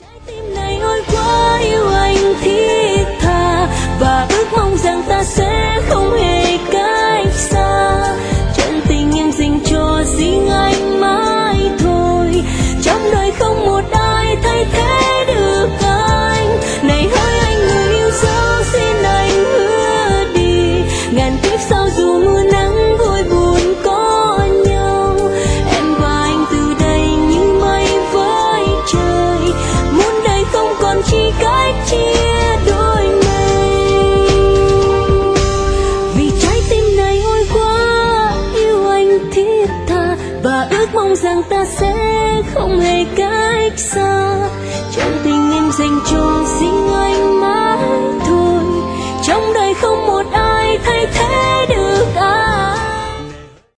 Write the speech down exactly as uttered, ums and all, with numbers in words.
Trái tim này ôi quá yêu anh thiết tha và ước mong rằng ta sẽ không hề cách xa. Chân tình em dành cho riêng anh mãi thôi, trong đời không một ai thay thế được anh. Này hỡi anh người yêu dấu, xin anh hứa đi, ngàn kiếp sau dù mưa nắng vui buồn có nhau, em và anh từ đây như mây với trời, muôn đời không còn chi cách chia đôi này. Vì trái tim này ôi quá yêu anh thiết tha và ước mong rằng ta sẽ không hề cách xa. Trong tình em dành cho riêng